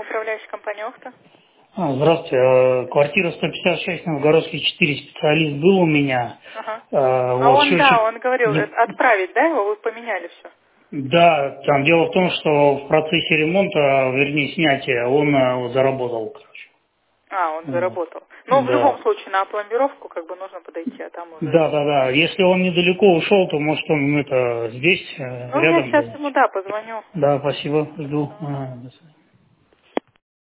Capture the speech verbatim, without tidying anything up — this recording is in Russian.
управляющая компания «Охта». А, здравствуйте. Э, Квартира сто пятьдесят шесть, Новгородский четыре, специалист был у меня. Ага. Э, А вот, он, счетчик... да, он говорил, э, отправить, да, его, вы поменяли все? Да, там дело в том, что в процессе ремонта, вернее, снятия, он э, вот, заработал, короче. А, он Вот. заработал. Ну, в любом Да. случае, на пломбировку как бы нужно подойти, а там уже... Да, да, да. Если он недалеко ушел, то может он это здесь, э, Ну, я рядом сейчас где-нибудь. ему, да, позвоню. Да, спасибо, жду. Хорошо. Ага, до свидания.